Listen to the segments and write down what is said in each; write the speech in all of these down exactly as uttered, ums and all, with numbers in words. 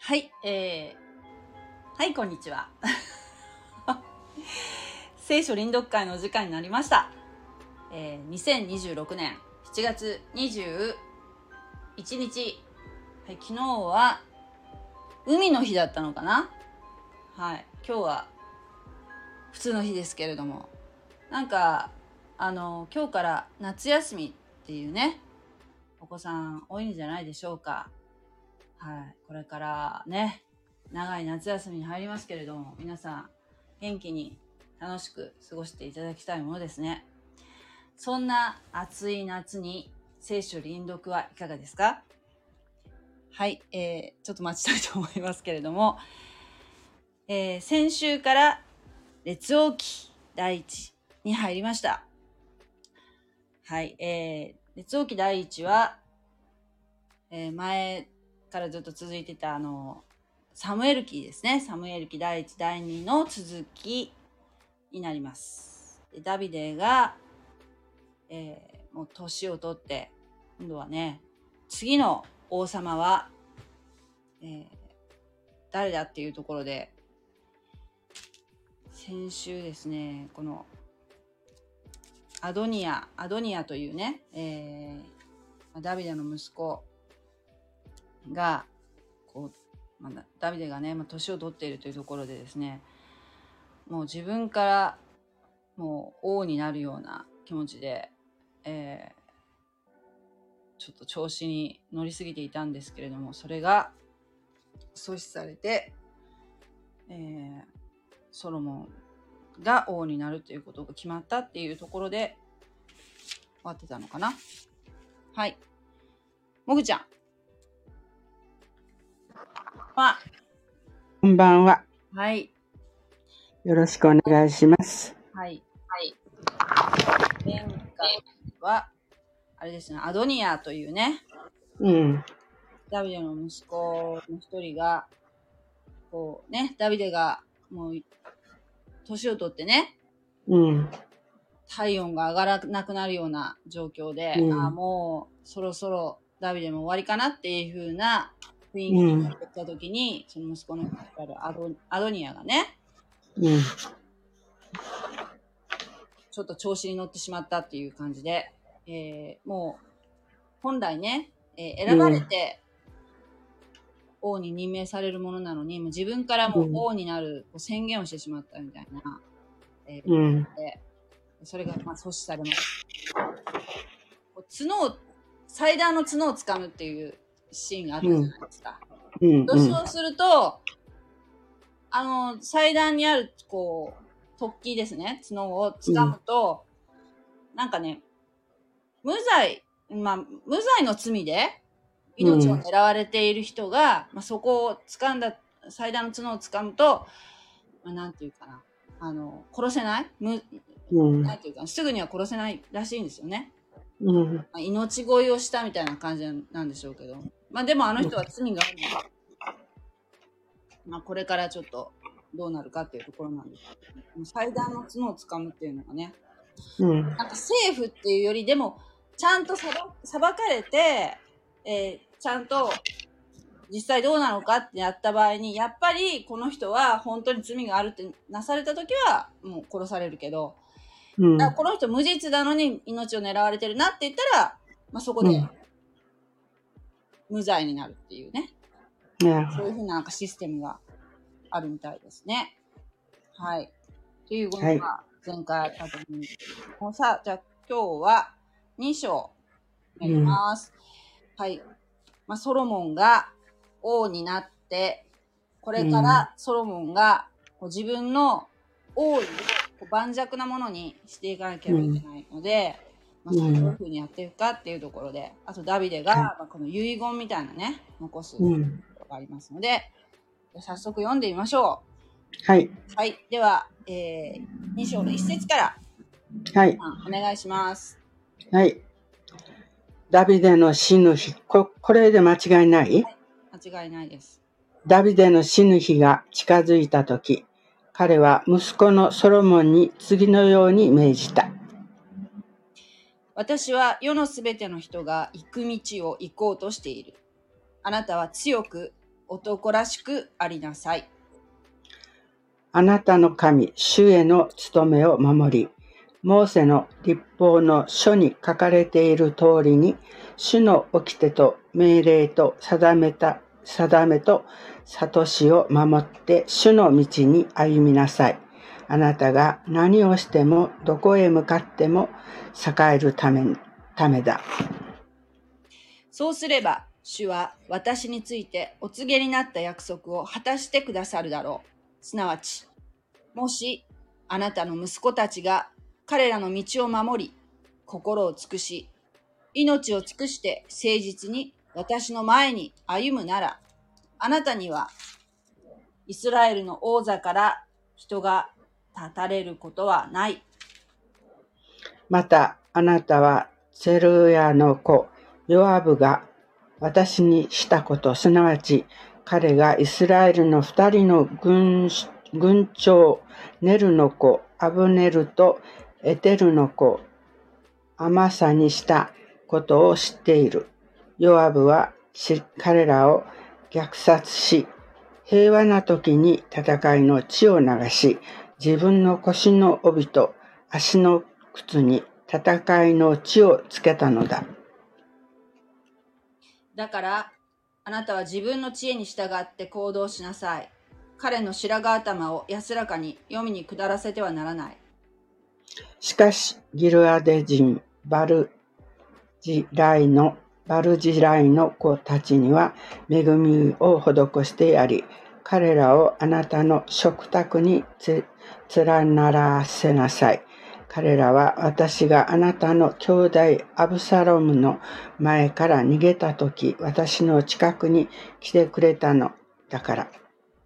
はい、えー、はい、こんにちは。聖書臨読会のお時間になりました。えー、にせんにじゅうろくねんしちがつにじゅういちにち、はい、昨日は海の日だったのかな。はい、今日は普通の日ですけれども、なんかあの今日から夏休みっていうね、お子さん多いんじゃないでしょうか。はい、これからね、長い夏休みに入りますけれども、皆さん元気に楽しく過ごしていただきたいものですね。そんな暑い夏に聖書臨読はいかがですか？はい、えー、ちょっと待ちたいと思いますけれども、えー、先週から列王記第一に入りました。はい、えー、列王記第一は、えー、前からずっと続いてたあのサムエル記ですね。サムエル記第一、第二の続きになります。でダビデが、えー、もう年を取って、今度はね、次の王様は、えー、誰だっていうところで、先週ですね、このアドニア、アドニアというね、えー、ダビデの息子が、こう、まあ、ダビデがね、まあ、年を取っているというところでですね、もう自分からもう王になるような気持ちで、えー、ちょっと調子に乗りすぎていたんですけれども、それが阻止されて、えー、ソロモンが王になるということが決まったっていうところで終わってたのかな。はい、もぐちゃんはこんばんは。 はい、 よろしくお願いします。 はい、はい。前回はあれですね、アドニアというね、 うん、 ダビデの息子の一人が、こうね、ダビデがもう年を取ってね、 うん、 体温が上がらなくなるような状況で、 うん、 あもうそろそろダビデも終わりかなっていう風な雰囲気になってきた時に、うん、その息子のアド、アドニアがね、 うん、 ちょっと調子に乗ってしまったっていう感じで、えー、もう本来ね、えー、選ばれて王に任命されるものなのに、もう自分からもう王になる宣言をしてしまったみたいな、えーうん、でそれがまあ阻止されました。角を祭壇の角をつかむっていうシーンがあったじゃないですか。うんうん、そうすると、あの祭壇にあるこう突起ですね、角をつかむと、うん、なんかね、無罪、まあ無罪の罪で命を狙われている人が、うん、まあ、そこを掴んだ祭壇の角をつかむと、まあ、なんていうかな、あの殺せない、む、うん、なんていうかすぐには殺せないらしいんですよね。うん、まあ、命乞いをしたみたいな感じなんでしょうけど、まあでもあの人は罪があるので、まあこれからちょっとどうなるかっていうところなんですけど、祭壇の角をつかむっていうのがね、うん、なんか政府っていうよりでもちゃんと裁かれて、えー、ちゃんと実際どうなのかってやった場合に、やっぱりこの人は本当に罪があるってなされた時はもう殺されるけど、うん、だからこの人無実なのに命を狙われてるなって言ったら、まあ、そこで無罪になるっていうね、うん、そういうふうななんかシステムがあるみたいですね。はい。ということが前回あったと思うんですけど、さあ、じゃあ今日はに章やります。うん、はい。まあ、ソロモンが王になって、これからソロモンがこう自分の王位を盤石なものにしていかなきゃいけないので、うん、まあ、どういうふうにやっていくかっていうところで、あとダビデが、うん、まあ、この遺言みたいなね、残すところがありますので、うん、早速読んでみましょう。はい。 はい。では、えー、に章の一節から、 はい。 お願いします。 はい。ダビデの死ぬ日、こ、これで間違いない？ はい、間違いないです。 ダビデの死ぬ日が近づいたとき、彼は息子のソロモンに次のように命じた。 私は世のすべての人が行く道を行こうとしている。あなたは強く男らしくありなさい。 あなたの神、主への務めを守り、モーセの律法の書に書かれている通りに、主の掟と命令と定めた、定めと諭しを守って主の道に歩みなさい。あなたが何をしてもどこへ向かっても栄えるため、ためだ。 そうすれば、主は私についてお告げになった約束を果たしてくださるだろう。すなわち、もしあなたの息子たちが彼らの道を守り、心を尽くし、命を尽くして誠実に私の前に歩むなら、あなたにはイスラエルの王座から人が立たれることはない。 また、あなたはゼルヤの子、ヨアブが私にしたこと、すなわち彼がイスラエルの二人の 軍, 軍長、ネルの子、アブネルとエテルの子、アマサにしたことを知っている。ヨアブは彼らを虐殺し、平和な時に戦いの血を流し、自分の腰の帯と足の靴に戦いの血をつけたのだ。 だから、あなたは自分の知恵に従って行動しなさい。彼の白髪頭を安らかに黄泉に下らせてはならない。 しかし、ギルアデ人バルジライのバルジライの子たちには恵みを施してやり、彼らをあなたの食卓に連ならせなさい。彼らは私があなたの兄弟アブサロムの前から逃げたとき、私の近くに来てくれたのだから。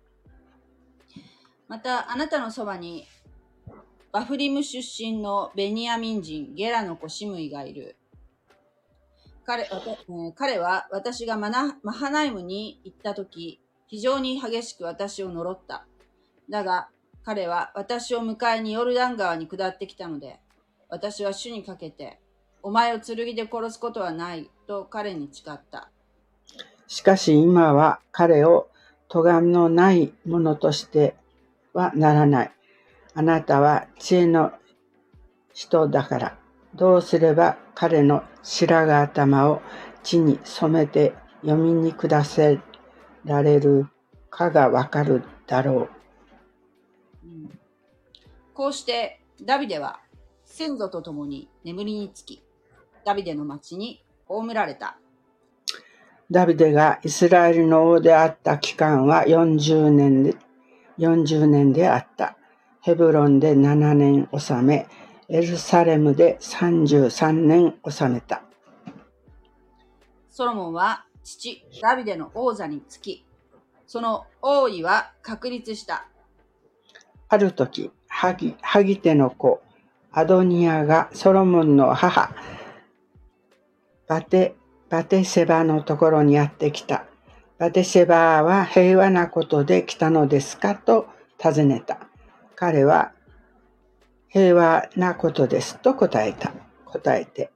またあなたのそばにバフリム出身のベニヤミン人ゲラの子シムイがいる。彼, 彼は私がマナマハナイムに行ったとき、非常に激しく私を呪った。だが彼は私を迎えにヨルダン川に下ってきたので、私は主にかけて、お前を剣で殺すことはないと彼に誓った。 しかし今は彼を咎めのないものとしてはならない。あなたは知恵の人だから、どうすれば彼の白髪頭を血に染めて読みに下せられるかがわかるだろう。 うん、こうしてダビデは先祖と共に眠りにつき、ダビデの町に葬られた。 ダビデがイスラエルの王であった期間はよんじゅうねんで、よんじゅうねんであった。ヘブロンでななねん治め、エルサレムでさんじゅうさんねん治めた。 ソロモンは父ダビデの王座につき、その王位は確立した。 ある時、ハギ、ハギテの子、アドニアがソロモンの母、バテ、バテセバのところにやってきた。バテセバは平和なことで来たのですかと尋ねた。彼は平和なことですと答えた。答えて。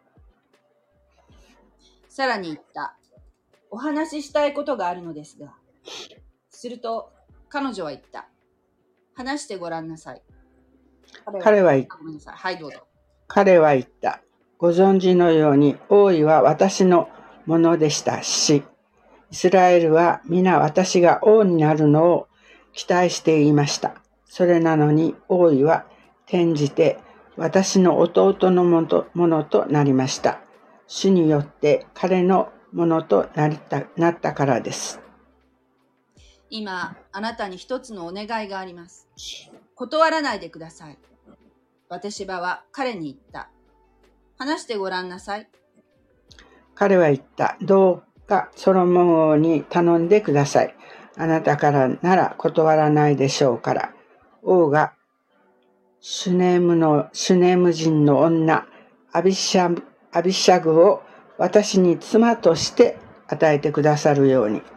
さらに言った。お話ししたいことがあるのですが。すると彼女は言った。話してごらんなさい。 彼は言った。 ごめんなさい。はい、どうぞ。 彼は言った。ご存知のように王位は私のものでしたし、イスラエルは皆私が王になるのを期待していました。それなのに王位は転じて私の弟のものとなりました。主によって彼のものとなりた、なったからです。 今、あなたに一つのお願いがあります。断らないでください。バテシバは彼に言った。話してごらんなさい。 彼は言った。どうかソロモン王に頼んでください。あなたからなら断らないでしょうから。王がシュネムのシュネム人の女アビシャアビシャグを私に妻として与えてくださるように。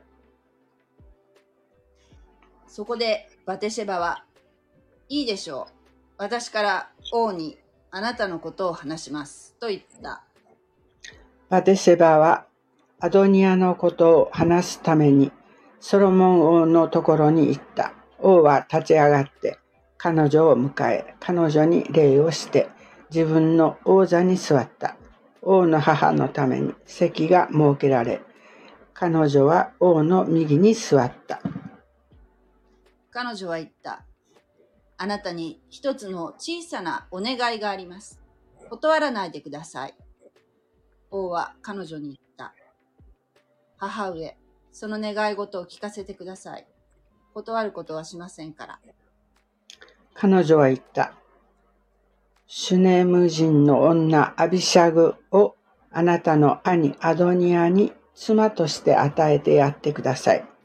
そこでバテシェバは、いいでしょう。私から王にあなたのことを話します。と言った。 バテシェバはアドニヤのことを話すためにソロモン王のところに行った。王は立ち上がって彼女を迎え、彼女に礼をして自分の王座に座った。王の母のために席が設けられ、彼女は王の右に座った。 彼女は言った。あなたに一つの小さなお願いがあります。断らないでください。王は彼女に言った。母上、その願い事を聞かせてください。断ることはしませんから。 彼女は言った。シュネム人の女アビシャグをあなたの兄アドニヤに妻として与えてやってください。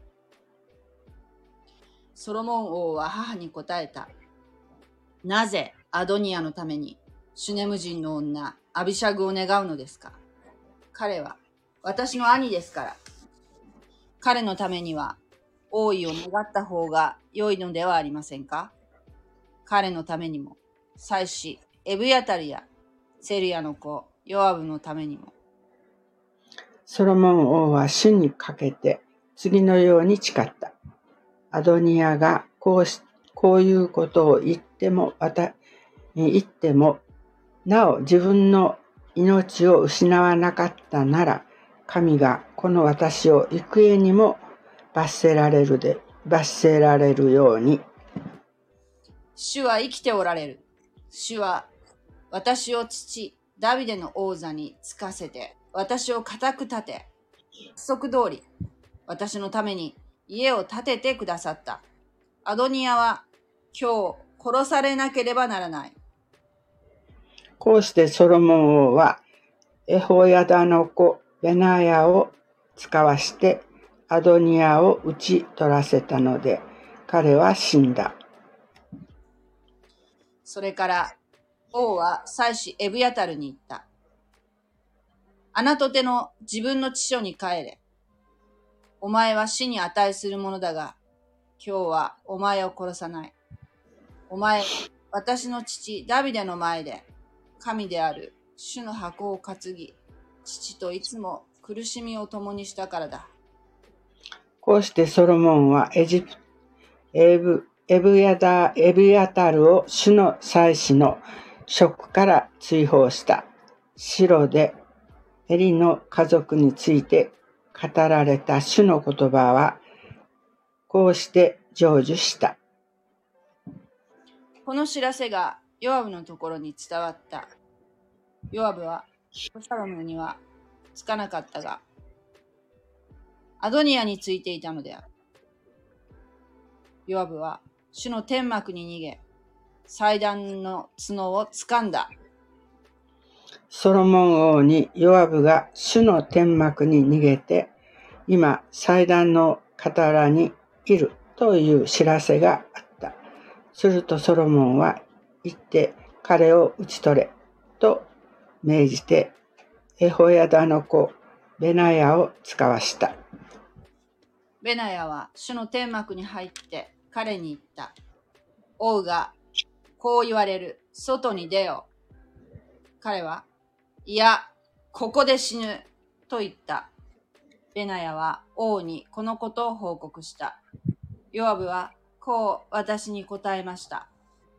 ソロモン王は母に答えた。なぜアドニヤのためにシュネム人の女アビシャグを願うのですか。彼は私の兄ですから。彼のためには王位を願った方が良いのではありませんか。彼のためにも、祭司エブヤタルやセルヤの子ヨアブのためにも。 ソロモン王は主にかけて次のように誓った。アドニヤがこうし、こういうことを言っても、また、言っても、なお自分の命を失わなかったなら、神がこの私を幾重にも罰せられるで、罰せられるように。 主は生きておられる。主は私を父、ダビデの王座につかせて、私を固く立て、約束通り、私のために家を建ててくださった。アドニヤは今日殺されなければならない。 こうしてソロモン王はエホヤダの子ベナヤを使わしてアドニヤを討ち取らせたので、彼は死んだ。 それから王は祭司エブヤタルに言った。あなた手の自分の地所に帰れ。お前は死に値するものだが、今日はお前を殺さない。お前は私の父ダビデの前で、神である主の箱を担ぎ、父といつも苦しみを共にしたからだ。 こうしてソロモンはエジプエブエブヤダエブヤタルを主の祭司の職から追放した。シロでエリの家族について語られた主の言葉はこうして成就した。 この知らせがヨアブのところに伝わった。ヨアブはアブシャロムにはつかなかったが、アドニヤについていたのである。ヨアブは主の天幕に逃げ、祭壇の角を掴んだ。 ソロモン王にヨアブが主の天幕に逃げて、今祭壇の傍らにいるという知らせがあった。するとソロモンは行って彼を討ち取れと命じてエホヤダの子ベナヤを使わした。 ベナヤは主の天幕に入って彼に言った。王がこう言われる。外に出よう。彼は、いや、ここで死ぬと言った。ベナヤは王にこのことを報告した。ヨアブはこう私に答えました。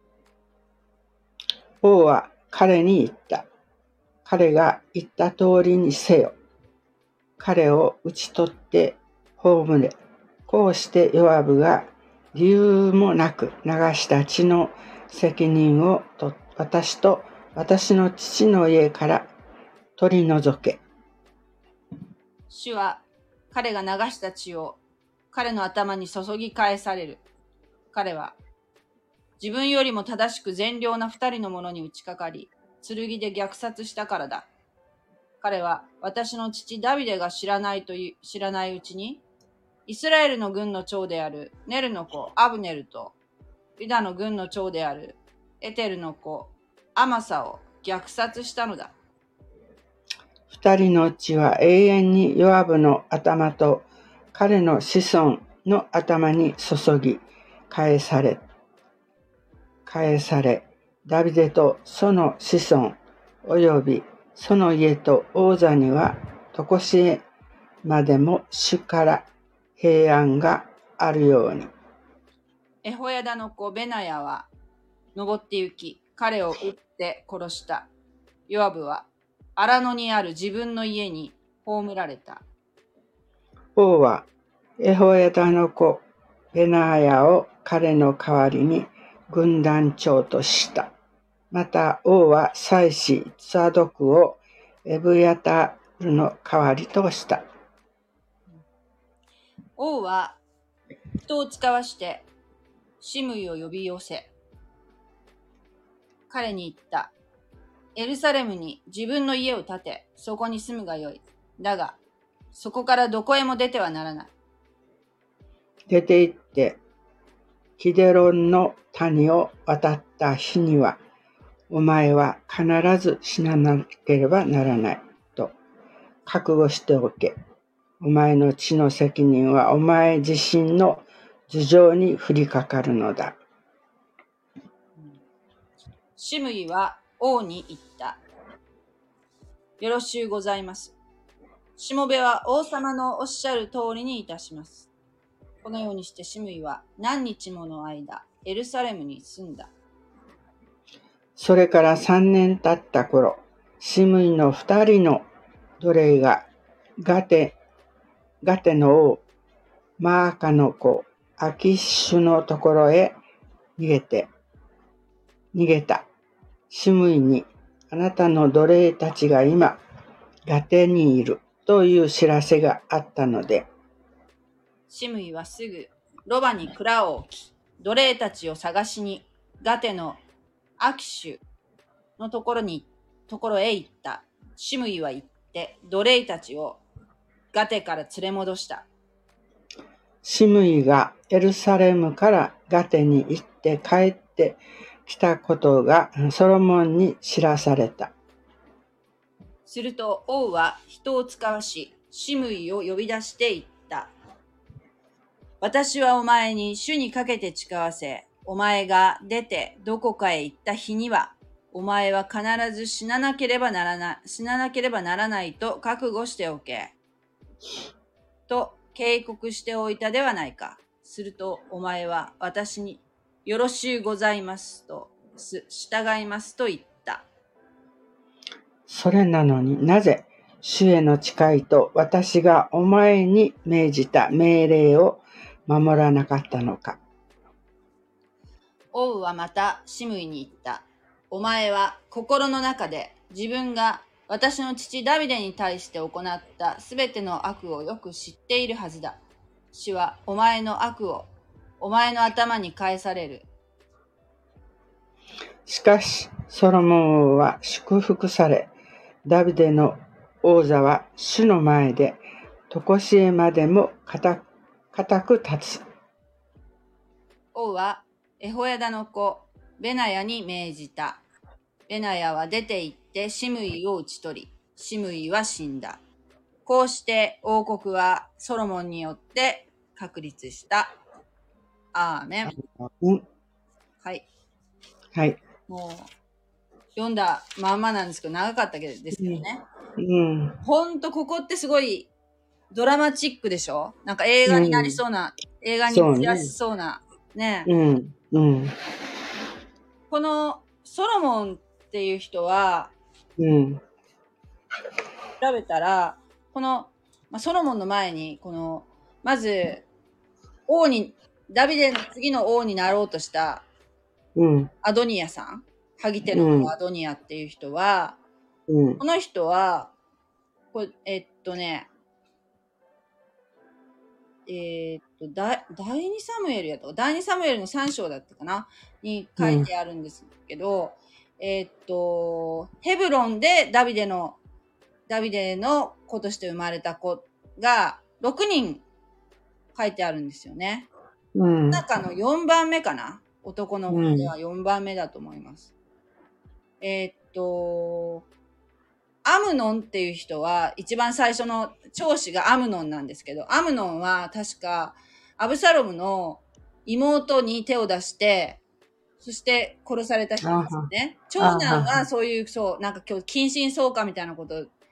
王は彼に言った。彼が言った通りにせよ。彼を討ち取って葬れ。こうしてヨアブが理由もなく流した血の責任をと私と私の父の家から取り除け。 主は彼が流した血を彼の頭に注ぎ返される。彼は自分よりも正しく善良な二人の者に打ちかかり、剣で虐殺したからだ。彼は私の父ダビデが知らないという知らないうちに、イスラエルの軍の長であるネルの子アブネルと、ユダの軍の長であるエテルの子アマサを虐殺したのだ。 二人の血は永遠にヨアブの頭と彼の子孫の頭に注ぎ返され、返され、ダビデとその子孫およびその家と王座にはとこしえまでも主から平安があるように。 エホヤダの子ベナヤは登って行き、彼を撃って殺した。ヨアブは荒野にある自分の家に葬られた。 王はエホヤダの子ベナヤを彼の代わりに軍団長とした。また王は祭司ザドクをエブヤタルの代わりとした。 王は人を使わしてシムイを呼び寄せ、彼に言った。エルサレムに自分の家を建て、そこに住むがよい。だが、そこからどこへも出てはならない。 出て行って、キデロンの谷を渡った日には、お前は必ず死ななければならない、と覚悟しておけ。お前の地の責任はお前自身の頭上に降りかかるのだ。 シムイは王に言った。よろしゅうございます。しもべは王様のおっしゃる通りにいたします。このようにしてシムイは何日もの間、エルサレムに住んだ。 それから三年経った頃、シムイの二人の奴隷がガテ、ガテの王、マーカの子、アキッシュのところへ逃げて、逃げた。シムイに、あなたの奴隷たちが今、ガテにいるという知らせがあったので、 シムイはすぐロバに蔵を置き、奴隷たちを探しにガテのアキシュのところに、ところへ行った。シムイは行って奴隷たちをガテから連れ戻した。 シムイがエルサレムからガテに行って帰ってきたことがソロモンに知らされた。 すると王は人を使わし、シムイを呼び出して言った。私はお前に主にかけて誓わせ、お前が出てどこかへ行った日には、お前は必ず死ななければならない、死ななければならないと覚悟しておけ。と警告しておいたではないか。するとお前は私によろしゅうございますと、従いますと言った。 それなのになぜ主への誓いと私がお前に命じた命令を守らなかったのか。 王はまたシムイに言った。お前は心の中で自分が私の父ダビデに対して行ったすべての悪をよく知っているはずだ。主はお前の悪をお前の頭に返される。 しかしソロモン王は祝福され、ダビデの王座は主の前で常しえまでも固く立つ。 王はエホヤダの子ベナヤに命じた。ベナヤは出て行ってシムイを討ち取り、シムイは死んだ。こうして王国はソロモンによって確立した。アーメン。 うん、 はい。 はい。 もう読んだまんまなんですけど、長かったですけどね。 うん。 ほんとここってすごいドラマチックでしょ？なんか映画になりそうな、うん、映画にしやすそうな。ね。 うん。うん。 このソロモンっていう人は、 うん。 調べたら、この、まあ、ソロモンの前に、この、まず、王に、ダビデの次の王になろうとした、 うん、 アドニアさん、ハギテのアドニアっていう人は、うん、この人は、これえっとね、えー、っと、だ第二サムエルやと、第二サムエルのさん章だったかなに書いてあるんですけど、うん、えー、っと、ヘブロンでダビデの、ダビデの子として生まれた子がろくにん書いてあるんですよね。うん、中のよんばんめかな、男の子ではよんばんめだと思います。うん、えー、っと、アムノンっていう人は一番最初の長子がアムノンなんですけど、アムノンは確かアブサロムの妹に手を出して、そして殺された人ですよね。長男はそういう、そう、なんか今日近親相関みたいなこと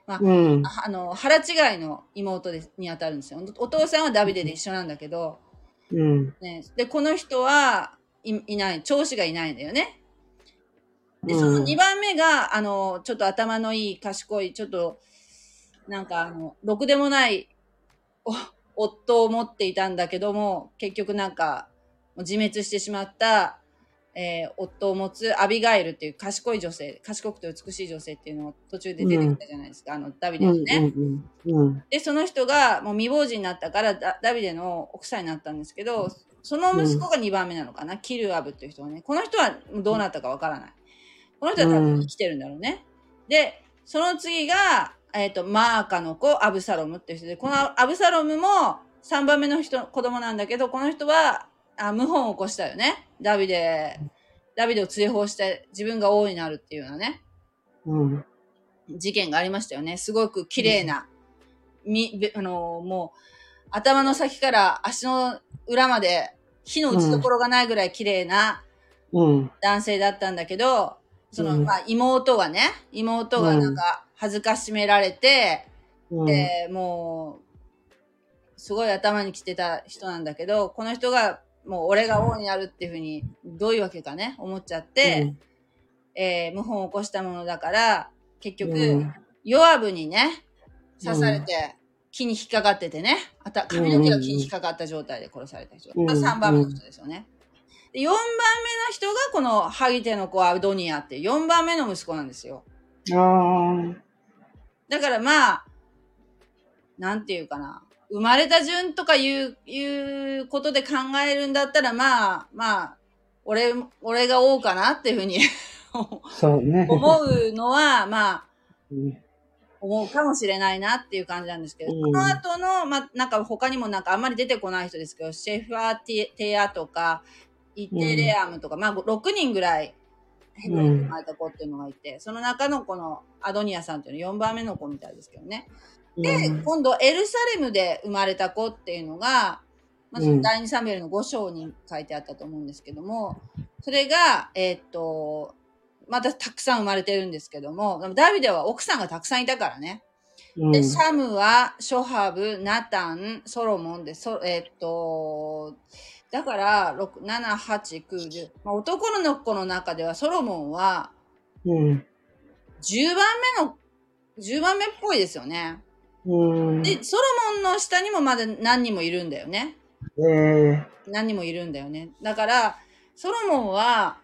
まあ、 うん。 ああの、腹違いの妹ですに当たるんですよ。お父さんはダビデで一緒なんだけど、 うん。 ね、で、この人はいいない、長子がいないんだよね。で、そのうん。 にばんめが、あの、ちょっと頭のいい、賢い、ちょっと、なんかあの、ろくでもないお夫を持っていたんだけども、結局なんか、もう自滅してしまった、えー夫を持つアビガイルっていう賢い女性、賢くて美しい女性っていうのを途中で出てきたじゃないですか、あの、ダビうん。 デのね。 うん。うん。 で、その人がもう未亡人になったからダ、ダビデの奥さんになったんですけど、その息子がにばんめなのかな、キルアブっていう人はね。この人はどうなったかわからない。この人は多分生きてるんだろうね。で、その次が、えっ、と、マーカの子、アブサロムっていう人で、このアブサロムもさんばんめの人、子供なんだけど、この人は、あ、謀反を起こしたよね。ダビデ、ダビデを追放して自分が王になるっていうようなね、 うん。 事件がありましたよね。すごく綺麗な、み、べあの、もう、頭の先から足の裏まで火の打ちどころがないぐらい綺麗なうん。 男性だったんだけど、その、 うん。 まあ、妹がね、妹がなんか恥ずかしめられて、 うん。 で、もう、すごい頭に来てた人なんだけど、この人が、もう俺が王になるっていうふうに、どういうわけかね、思っちゃって、えー、謀反を起こしたものだから、結局、ヨアブにね、刺されて、木に引っかかっててね、あた髪の毛が木に引っかかった状態で殺された人。これさんばんめの人ですよね。でよんばんめの人がこのハギテの子アドニアってよんばんめの息子なんですよ。 あだからまあ、なんていうかな。生まれた順とかいう、いうことで考えるんだったらまあ、まあ、俺、俺が王かなっていうふうにそうね。 思うのは、まあ、 うん思うかもしれないなっていう感じなんですけど、 うんその後の、まあ、なんか他にもなんかあんまり出てこない人ですけど、シェファーティテアとか、イテレアムとか、まあろくにんぐらいヘブロンで生まれた子っていうのがいて、その中のこのアドニアさんっていうのよんばんめの子みたいですけどね。で、 うん今度エルサレムで生まれた子っていうのが、まあ、 うん第二サムエルのご章に書いてあったと思うんですけども、それが、えーっと、またたくさん生まれてるんですけども、でもダビデは奥さんがたくさんいたからね。で、 うんシャムは、ショハブ、ナタン、ソロモンで、そえーっと、だから、ろく、なな、はち、きゅう、じゅう。まあ、男の子の中ではソロモンは、 うんじゅうばんめの、じゅうばんめっぽいですよね。 うんで、ソロモンの下にもまだ何人もいるんだよね。 えー何人もいるんだよね。だから、ソロモンは、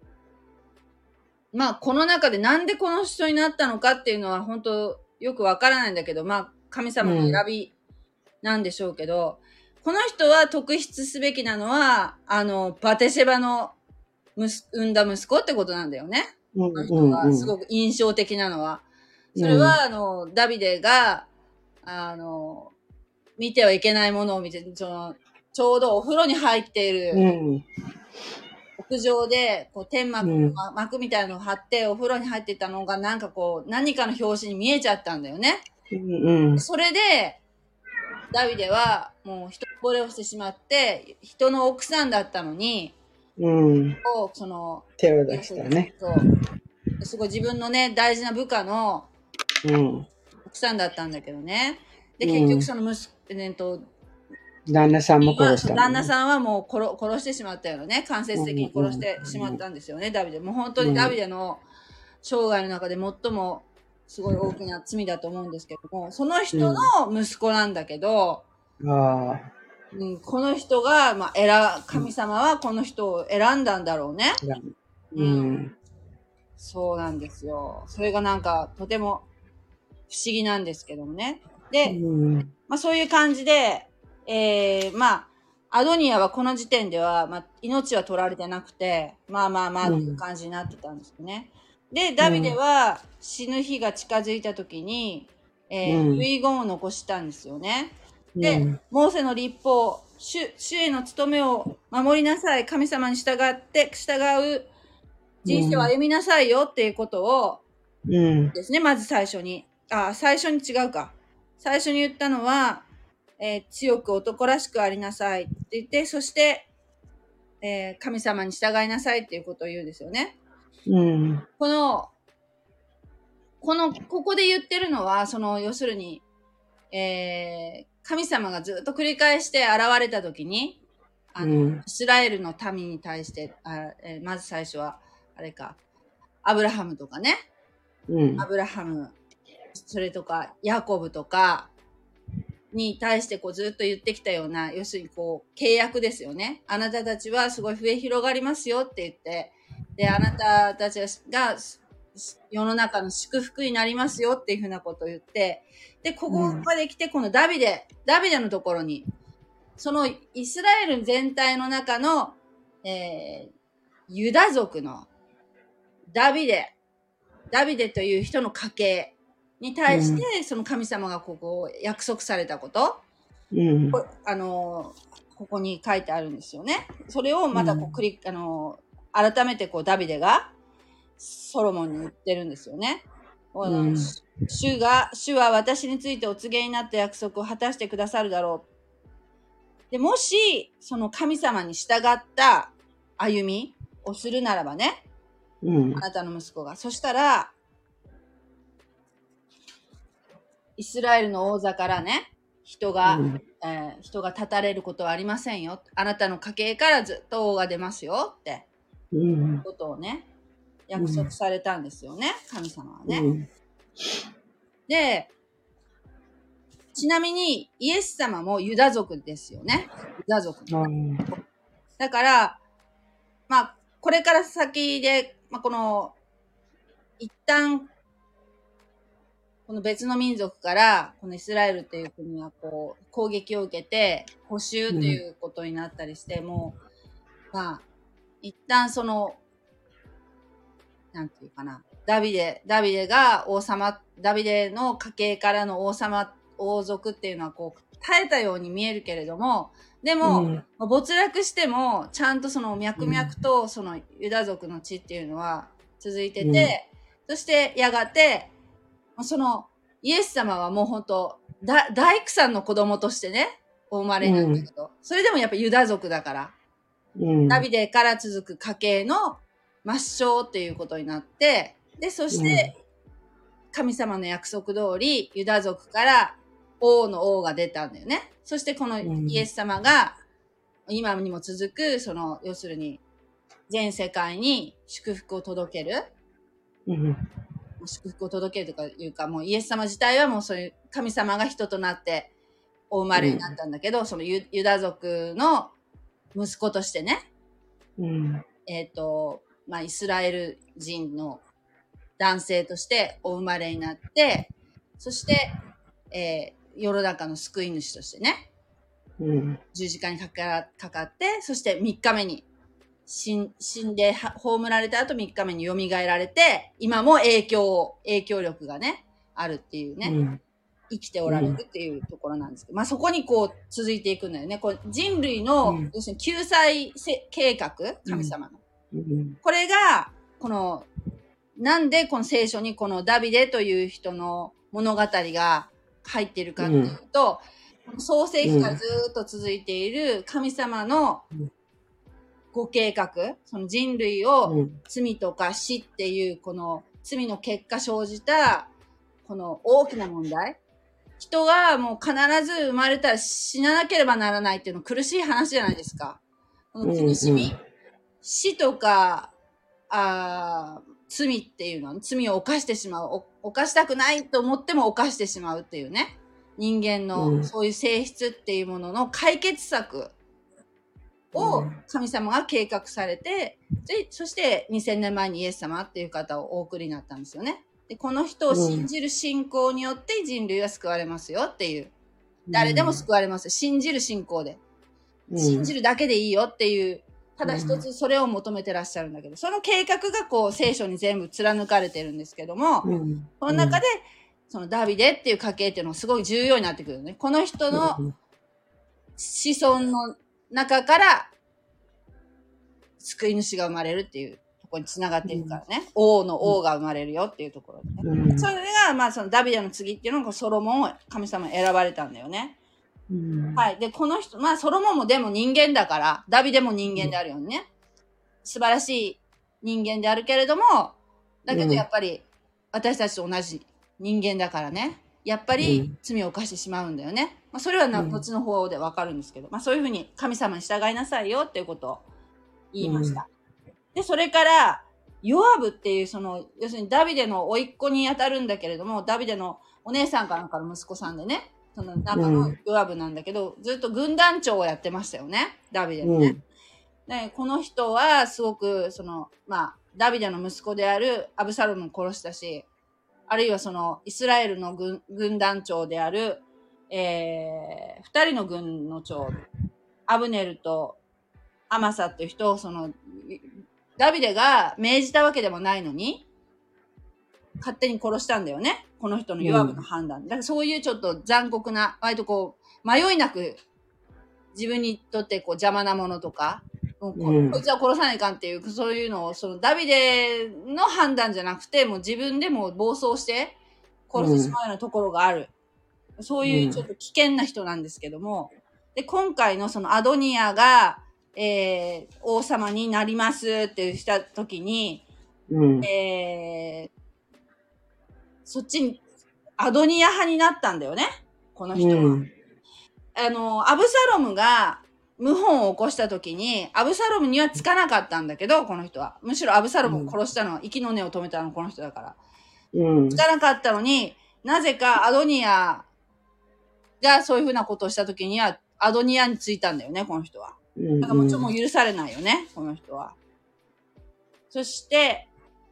まあ、この中でなんでこの人になったのかっていうのは本当よくわからないんだけど、まあ、神様の選びなんでしょうけど、この人は特筆すべきなのは、あの、バテシェバの息産んだ息子ってことなんだよね。 うんこの人がすごく印象的なのは。それは、あの、ダビデが、あの、見てはいけないものを見て、その、ちょうどお風呂に入っているうん屋上で、こう、天幕、 うんま幕みたいなのを張ってお風呂に入っていたのが、なんかこう、何かの表紙に見えちゃったんだよね。 うんそれで、ダビデはもう一惚れをしてしまって、人の奥さんだったのに、 うんをその、 手を出したね。 そうすごい自分のね、大事な部下のうん奥さんだったんだけどね。で、 うん結局その息子、えっと、 旦那さんも殺したのね。 旦那さんはもう殺殺してしまったよね。間接的に殺してしまったんですよね、ダビデ。もう本当にダビデの生涯の中で最もすごい大きな罪だと思うんですけども、その人の息子なんだけど、 ああうん、この人が、まあ、選、神様はこの人を選んだんだろうね。 うん、 そうなんですよ。それがなんかとても不思議なんですけどもね。で、 うんまあそういう感じで、えー、まあ、アドニアはこの時点では、まあ、命は取られてなくて、まあまあまあという感じになってたんですよね。で、ダビデは死ぬ日が近づいた時に、えー、遺言を残したんですよね。で、うん、モーセの立法、主、主への務めを守りなさい。神様に従って、従う人生を歩みなさいよっていうことを、ですね、うん、まず最初に。あ、最初に違うか。最初に言ったのは、えー、強く男らしくありなさいって言って、そして、えー、神様に従いなさいっていうことを言うんですよね。うん、この、 この、ここで言ってるのは、その、要するに、えー、神様がずっと繰り返して現れたときに、あの、うん、イスラエルの民に対して、あえー、まず最初は、あれか、アブラハムとかね、うん、アブラハム、それとか、ヤコブとかに対してこうずっと言ってきたような、要するにこう、契約ですよね。あなたたちはすごい増え広がりますよって言って、で、あなたたちが世の中の祝福になりますよっていうふうなことを言って、で、ここまで来て、このダビデ、うん、ダビデのところに、そのイスラエル全体の中の、えー、ユダ族のダビデ、ダビデという人の家系に対して、うん、その神様がここを約束されたこと、うん、こあの、ここに書いてあるんですよね。それをまたこうクリ、うん、あの、改めてこうダビデがソロモンに言ってるんですよね。うん、主が、主は私についてお告げになった約束を果たしてくださるだろう。で、もし、その神様に従った歩みをするならばね、うん、あなたの息子が。そしたら、イスラエルの王座からね、人が、うん、えー、人が立たれることはありませんよ。あなたの家系からずっと王が出ますよって、うん、ことをね、約束されたんですよね、神様はね。うん、で、ちなみにイエス様もユダ族ですよね。ユダ族。うん、だから、まあ、これから先で、まあ、この、一旦、この別の民族から、このイスラエルっていう国はこう、攻撃を受けて、補修ということになったりして、うん、もう、まあ、一旦その、なんていうかな、ダビデ、ダビデが王様、ダビデの家系からの王様、王族っていうのはこう、耐えたように見えるけれども、でも、うん、没落しても、ちゃんとその脈々とそのユダ族の地っていうのは続いてて、うん、そしてやがて、そのイエス様はもう本当だ大工さんの子供としてね、お生まれなんだけど、うん、それでもやっぱユダ族だから、うん、ダビデから続く家系の抹消っていうことになって、で、そして、神様の約束通り、ユダ族から王の王が出たんだよね。そしてこのイエス様が、今にも続く、その、要するに、全世界に祝福を届ける。うん、祝福を届けるとかいうか、もうイエス様自体はもうそういう神様が人となってお生まれになったんだけど、うん、その ユ, ユダ族の息子としてね、うん、えっと、まあ、イスラエル人の男性としてお生まれになって、そして、えー、世の中の救い主としてね、うん、十字架にかか、かかって、そしてみっかめに死ん、死んで葬られた後みっかめに蘇られて、今も影響、影響力がね、あるっていうね、うん、生きておられるっていうところなんですけど、まあそこにこう続いていくんだよね。こう人類の、うん、要するに救済計画、神様の。うん、これが、この、なんでこの聖書にこのダビデという人の物語が入っているかっていうと、うん、創世記からずっと続いている神様のご計画、その人類を罪とか死っていうこの罪の結果生じたこの大きな問題。人がもう必ず生まれたら死ななければならないっていうの苦しい話じゃないですか。この苦しみ、うんうん、死とか、あ罪っていうのは、罪を犯してしまう。犯したくないと思っても犯してしまうっていうね。人間のそういう性質っていうものの解決策を神様が計画されて、でそしてにせんねんまえにイエス様っていう方をお送りになったんですよね。でこの人を信じる信仰によって人類は救われますよっていう。誰でも救われますよ。信じる信仰で。信じるだけでいいよっていう。ただ一つそれを求めてらっしゃるんだけど、その計画がこう聖書に全部貫かれてるんですけども、うん、この中でそのダビデっていう家系っていうのがすごい重要になってくるね。この人の子孫の中から救い主が生まれるっていうところに繋がっているからね、うん、王の王が生まれるよっていうところでね、うん、それがまあそのダビデの次っていうのがソロモンを神様に選ばれたんだよね。うん、はい。で、この人、まあ、ソロモンもでも人間だから、ダビデも人間であるよね。素晴らしい人間であるけれども、だけどやっぱり、 私たちと同じ人間だからね、やっぱり罪を犯してしまうんだよね。まあ、それはな、 うん後の方でわかるんですけど、まあ、そういうふうに神様に従いなさいよっていうことを言いました。で、それから、ヨアブっていう、その、要するにダビデの甥っ子に当たるんだけれども、ダビデのお姉さんかなんかの息子さんでね、その中のヨアブなんだけど、ずっと軍団長をやってましたよね、ダビデのね。で、この人はすごく、その、まあ、ダビデの息子であるアブサロムを殺したし、あるいはその、イスラエルの 軍, 軍団長である、えー、二人の軍の長、アブネルとアマサっていう人を、その、ダビデが命じたわけでもないのに、勝手に殺したんだよね。この人のヨアブの判断。だからそういうちょっと残酷な、割とこう、迷いなく、自分にとってこう邪魔なものとか、もう こ, うんこいつは殺さないかんっていう、そういうのを、そのダビデの判断じゃなくて、もう自分でも暴走して殺してしまうようなところがある。そういうちょっと危険な人なんですけども、で、今回のそのアドニアが、えー、王様になりますってしたときに、 うんえー、そっちに、アドニア派になったんだよね、この人は。 うんあの、アブサロムが謀反を起こしたときに、アブサロムにはつかなかったんだけど、この人は。むしろアブサロムを殺したのは、息の根を止めたのはこの人だから。 うんつかなかったのに、なぜかアドニアがそういうふうなことをしたときには、アドニアについたんだよね、この人は。だからもちろんもう許されないよね、この人は。そして、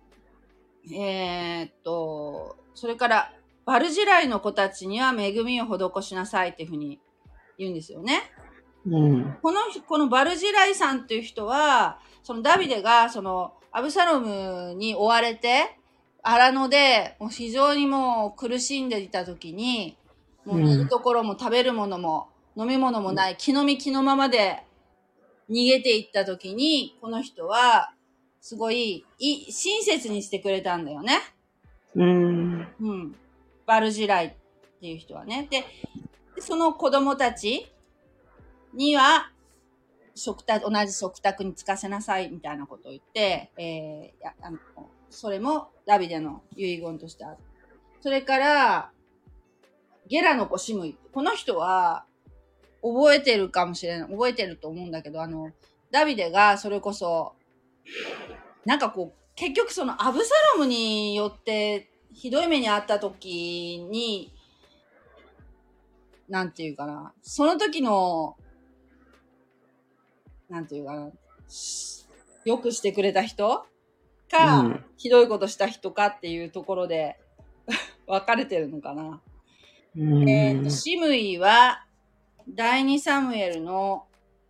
えー、っと、それから、バルジライの子たちには恵みを施しなさいっていうふうに言うんですよね。 うんこの、このバルジライさんっていう人は、そのダビデが、その、アブサロムに追われて、荒野で、もう非常にもう苦しんでいたときに、もう寝るところも食べるものも飲み物もない、気の身気のままで逃げていったときに、この人は、すごい、い、親切にしてくれたんだよね。 うんうん。バルジライっていう人はね。で、その子供たちには、食卓、同じ食卓につかせなさいみたいなことを言って、えー、やあのそれもダビデの遺言としてある。それから、ゲラの子シムイ。この人は、覚えてるかもしれない。覚えてると思うんだけど、あの、ダビデがそれこそ、なんかこう、結局そのアブサロムによってひどい目にあった時に、なんていうかな、その時の、なんていうかな、よくしてくれた人か、うん、ひどいことした人かっていうところで分かれてるのかな。うん、えーと、シムイは、第二サムエルの、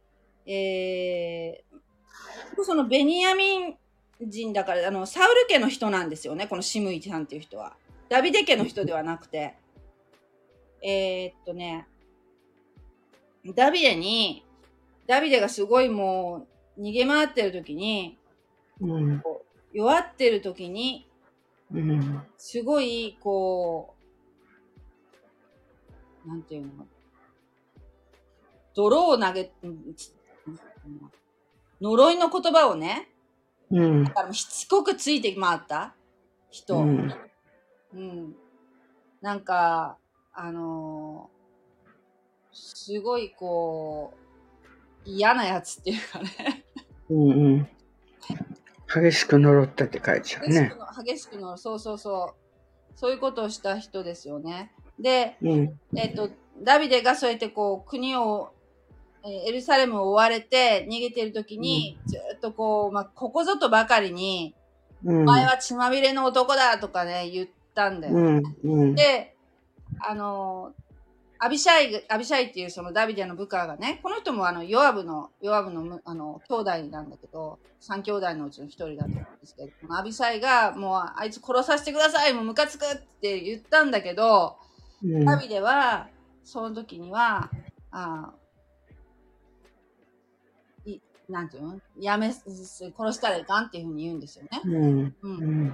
えー、そのベニヤミン人だから、あの、サウル家の人なんですよね、このシムイさんっていう人は。ダビデ家の人ではなくて。えー、っとね、ダビデに、ダビデがすごいもう逃げ回ってる時に、うん、弱ってる時に、うん、すごいこう、なんていうの、泥を投げ、呪いの言葉をね、うん、だからしつこくついて回った人、うんうん、なんかあのー、すごいこう嫌なやつっていうかね、 うんうん、激しく呪ったって書いてあるね。 激しく呪、そうそうそう、そういうことをした人ですよね。で、うん、えっとダビデがそうやってこう国をエルサレムを追われて逃げてる時に、うん、ずっとこう、まあ、ここぞとばかりに、うん、お前は血まみれの男だとかね、言ったんだよ、ねうんうん。で、あの、アビシャイ、アビシャイっていうそのダビデの部下がね、この人もあの、ヨアブの、ヨアブの、あの、兄弟なんだけど、三兄弟のうちの一人だったんですけど、アビシャイがもう、あいつ殺させてください、もうムカつくって言ったんだけど、うん、ダビデは、その時には、あなんていうの？やめ、殺したらいかんっていうふうに言うんですよね。うんうん、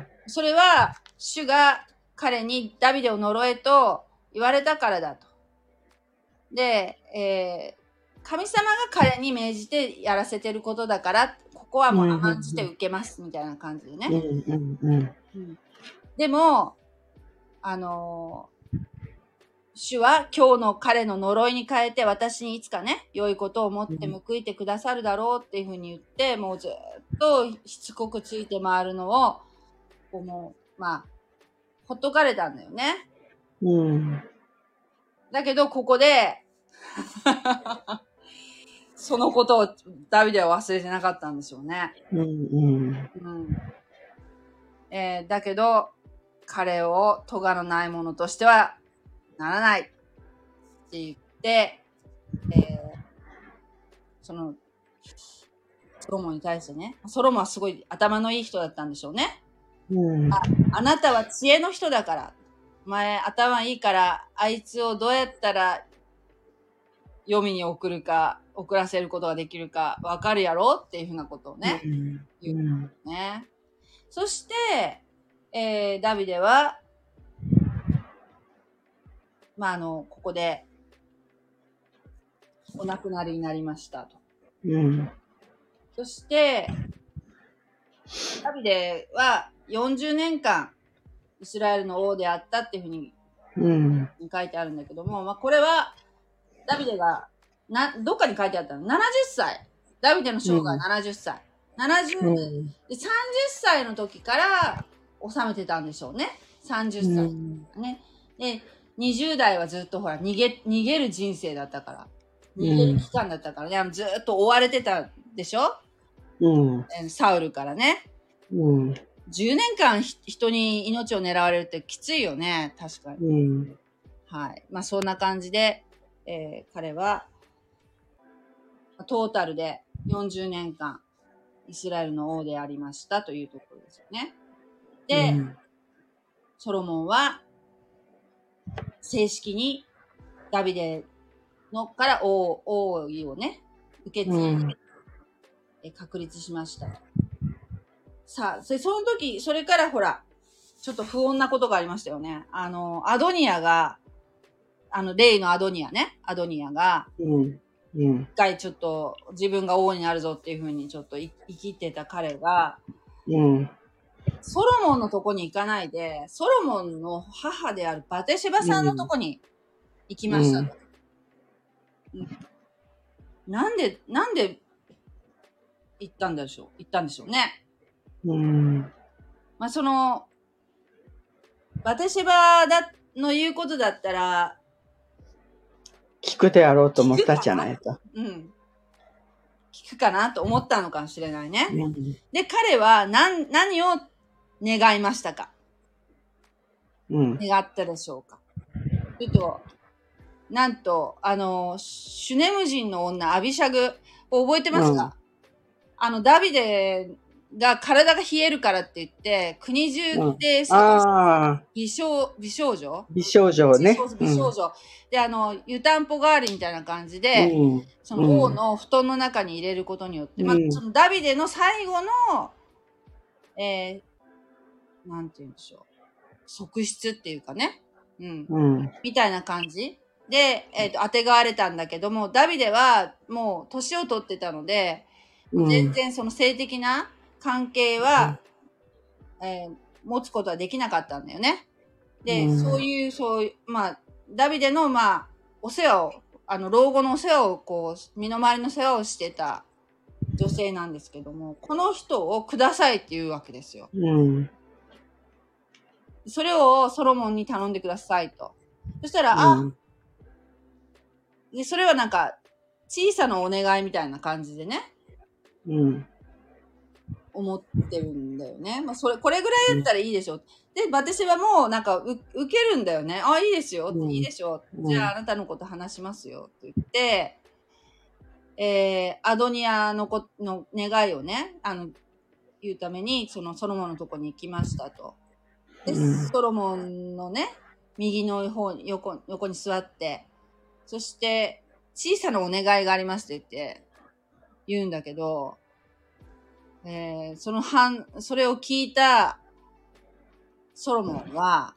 それは、主が彼にダビデを呪えと言われたからだと。で、えー、神様が彼に命じてやらせてることだから、ここはもう甘んじて受けますみたいな感じでね。うんうんうんうん、 でも、あのー、主は今日の彼の呪いに変えて私にいつかね、良いことを持って報いてくださるだろうっていうふうに言って、もうずっとしつこくついて回るのを、こうもう、まあ、ほっとかれたんだよね。 うん。 だけど、ここで、そのことをダビデは忘れてなかったんでしょうね。 うん。うん。 うんえー、だけど、彼を咎のないものとしてはならないって言って、えー、その、ソロモンに対してね、ソロモンはすごい頭のいい人だったんでしょうね。 うん。 あ、あなたは知恵の人だから、お前頭いいから、あいつをどうやったら読みに送るか、送らせることができるかわかるやろっていうふうなことをね、 うん。 言うんですね。そして、えー、ダビデは、まあ、あの、ここで、お亡くなりになりましたと。 うん。 そして、ダビデはよんじゅうねんかん、イスラエルの王であったっていうふうに書いてあるんだけども、まあ、これは、ダビデが、な、どっかに書いてあったの ?ななじゅっさい。ダビデの生涯ななじゅっさい。ななじゅう、うん、でさんじゅっさいの時から治めてたんでしょうね。さんじゅっさい、うん、ね。で、にじゅう代はずっとほら、逃げ、逃げる人生だったから。逃げる期間だったからね。うん、ずっと追われてたでしょ、うん、サウルからね。うん、じゅうねんかん人に命を狙われるってきついよね。確かに。うん、はい。まあそんな感じで、えー、彼は、トータルでよんじゅうねんかん、イスラエルの王でありましたというところですよね。で、うん、ソロモンは、正式にダビデのから王、王位をね、受け継いで、うん、確立しました。さあ、その時、それからほら、ちょっと不穏なことがありましたよね。あの、アドニアが、あの、例のアドニアね、アドニアが、うんうん、一回ちょっと自分が王になるぞっていう風にちょっと生きてた彼が、うん、ソロモンのとこに行かないで、ソロモンの母であるバテシェバさんのとこに行きましたと。うんうん、なんで、なんで行ったんでしょう行ったんでしょうね。うん、まあ、その、バテシェバだの言うことだったら、 聞くであろうと思ったじゃないと。 うん。聞くかなと思ったのかもしれないね。うん、で、彼は何、何を願いましたか、うん、願ったでしょうか。ちょっと、なんと、あの、シュネム人の女、アビシャグ、覚えてますか、うん、あの、ダビデが体が冷えるからって言って、国中で、うん、あ美少、美少女美少女ね。 美少女。うん、で、あの、湯たんぽ代わりみたいな感じで、うん、その王の布団の中に入れることによって、うん、まあ、そのダビデの最後の、えー、なんて言うんでしょう。側室っていうかね。うん。うん、みたいな感じで、えっと、当てがわれたんだけども、ダビデはもう年を取ってたので、うん、全然その性的な関係は、うん、えー、持つことはできなかったんだよね。で、うん、そういう、そういう、まあ、ダビデの、まあ、お世話を、あの、老後のお世話を、こう、身の回りの世話をしてた女性なんですけども、この人をくださいって言うわけですよ。うん、それをソロモンに頼んでくださいと。そしたら、うん、あ、で、それはなんか、小さなお願いみたいな感じでね。うん。思ってるんだよね。まあ、それ、これぐらいだったらいいでしょ。うん、で、バテシェバも、なんか、受けるんだよね。あ、いいですよ。うん、いいでしょ。じゃあ、あなたのこと話しますよ。って言って、えー、アドニアのこ、の願いをね、あの、言うために、そのソロモンのとこに行きましたと。で、うん、ソロモンのね、右の方に、横、横に座って、そして、小さなお願いがありますって言って、言うんだけど、えー、その半、それを聞いたソロモンは、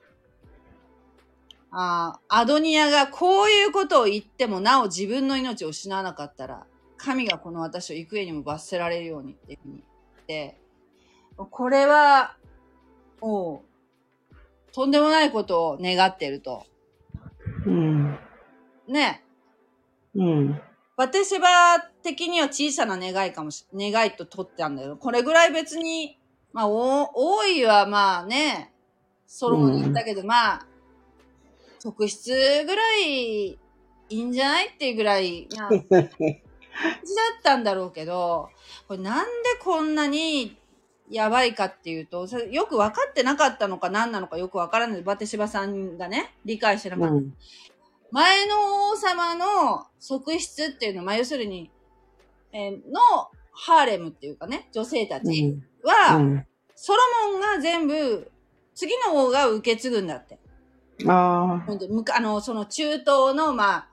あアドニアがこういうことを言ってもなお自分の命を失わなかったら、神がこの私を幾重にも罰せられるようにっていうふうに言って、これは、おとんでもないことを願ってると。 うん。 ね。 うん。 バテシバ的には小さな願いかもし、願いと取ってあるんだけど、これぐらい別に、まあ、お多いはまあね、ソロモンに言ったけど、うん、まあ、特筆ぐらいいいんじゃないっていうぐらい、まあ、感じだったんだろうけど、これなんでこんなにやばいかっていうと、よく分かってなかったのか何なのかよく分からない。バテシバさんがね、理解してなかった。うん、前の王様の側室っていうのは、まあ、要するに、えー、のハーレムっていうかね、女性たちは、うんうん、ソロモンが全部、次の王が受け継ぐんだって。ああ。あの、その中東の、まあ、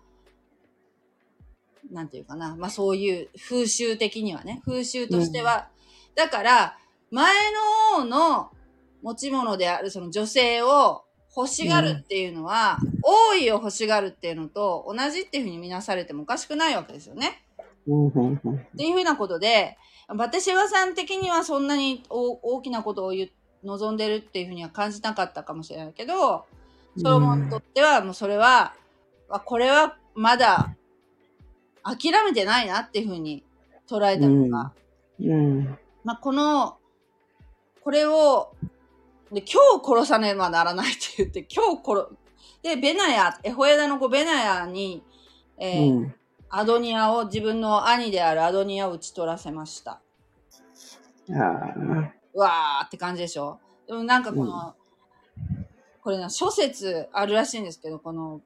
なんていうかな、まあそういう風習的にはね、風習としては、うん、だから、前の王の持ち物であるその女性を欲しがるっていうのは、うん、王位を欲しがるっていうのと同じっていうふうに見なされてもおかしくないわけですよね。うん、っていうふうなことで、バテシバさん的にはそんなに大きなことを言望んでるっていうふうには感じなかったかもしれないけど、ソロモンにとってはもうそれは、これはまだ諦めてないなっていうふうに捉えたのか。うんうん、まあ、この、これを、で、今日殺さねばならないって言って、今日殺、で、ベナヤ、エホヤダの子ベナヤに、えーうん、アドニアを、自分の兄であるアドニアを討ち取らせました。あうわーって感じでしょ。でもなんかこの、うん、これな、諸説あるらしいんですけど、この、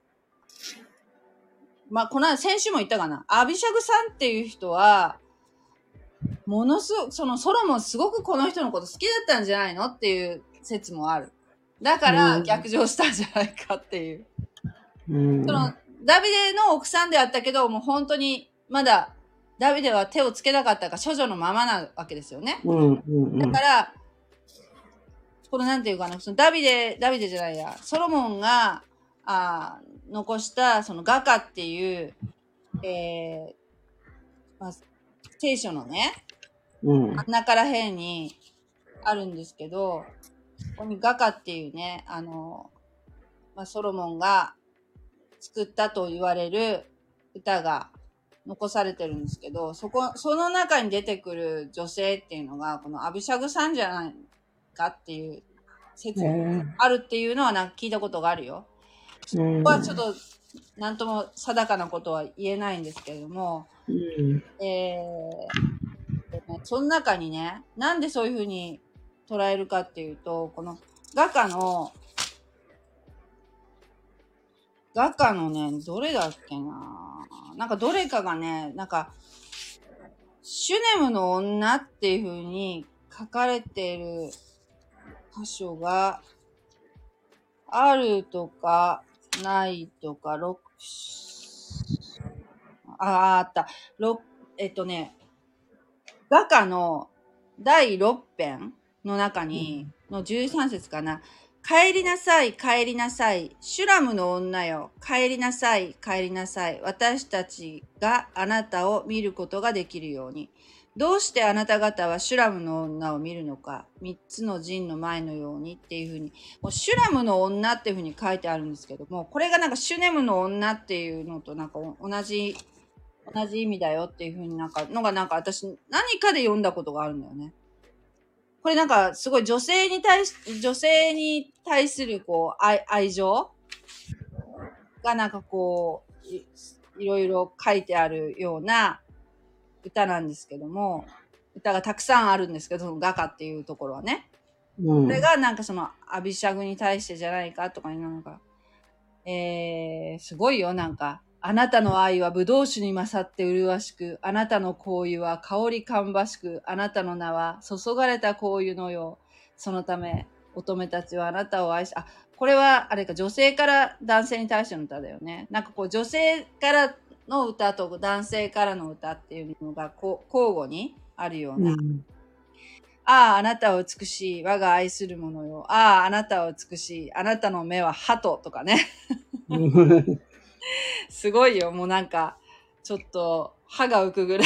まあ、この先週も言ったかな。アビシャグさんっていう人は、ものすごく、そのソロモンすごくこの人のこと好きだったんじゃないのっていう説もある。だから逆上したんじゃないかっていう。うん、そのダビデの奥さんであったけど、もう本当にまだダビデは手をつけなかったから処女のままなわけですよね。うんうんうん、だから、このなんていうかな、そのダビデ、ダビデじゃないや、ソロモンが、あ残したその画家っていう、えーまあ、聖書のね、うん、真ん中ら辺にあるんですけど、ここに画家っていうね、あの、まあ、ソロモンが作ったと言われる歌が残されてるんですけど、そこ、その中に出てくる女性っていうのが、このアビシャグさんじゃないかっていう説があるっていうのはなんか聞いたことがあるよ。そこはちょっと、なんとも定かなことは言えないんですけれども、うん、えー、その中にね、なんでそういうふうに捉えるかっていうと、この画家の、画家のね、どれだっけな、なんかどれかがね、なんか、シュネムの女っていうふうに書かれている箇所があるとか、ないとか、ろく、あ、あった。ろえっとね、画家のだいろっぺんの中に、のじゅうさん節かな。帰りなさい、帰りなさい。シュラムの女よ。帰りなさい、帰りなさい。私たちがあなたを見ることができるように。どうしてあなた方はシュラムの女を見るのか。三つの陣の前のようにっていうふうに。もうシュラムの女っていうふうに書いてあるんですけども、これがなんかシュネムの女っていうのとなんか同じ、同じ意味だよっていうふうになんか、のがなんか私何かで読んだことがあるんだよね。これなんかすごい女性に対し、女性に対するこう愛、愛情がなんかこうい、いろいろ書いてあるような歌なんですけども、歌がたくさんあるんですけど、その画家っていうところはね。うん、これがなんかそのアビシャグに対してじゃないかとかになんか、えー、すごいよなんか。あなたの愛は葡萄酒に勝って麗しく、あなたの香油は香り芳しく、あなたの名は注がれた香油のよう。そのため、乙女たちはあなたを愛し、あ、これはあれか、女性から男性に対しての歌だよね。なんかこう、女性からの歌と男性からの歌っていうのがこう交互にあるような。うん、ああ、あなたは美しい。我が愛する者よ。ああ、あなたは美しい。あなたの目は鳩とかね。すごいよ。もうなんか、ちょっと歯が浮くぐらい。